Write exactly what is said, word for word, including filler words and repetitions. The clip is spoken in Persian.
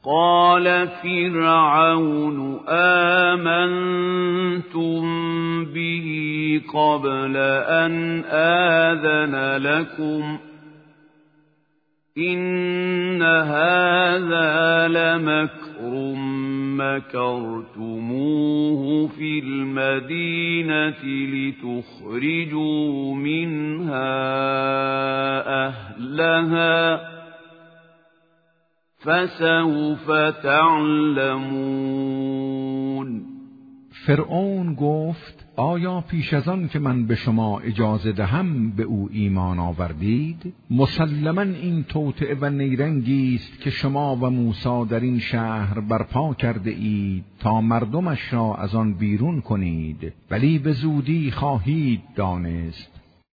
قال فرعون آمنتم به قبل أن آذن لكم إن هذا لمكر مكرتموه في المدينة لتخرجوا منها أهلها فسوف تعلمون. فرعون گفت آیا پیش از آن که من به شما اجازه دهم به او ایمان آوردید؟ مسلماً این توطئه و نیرنگی است که شما و موسی در این شهر برپا کرده اید تا مردمش را از آن بیرون کنید، ولی به زودی خواهید دانست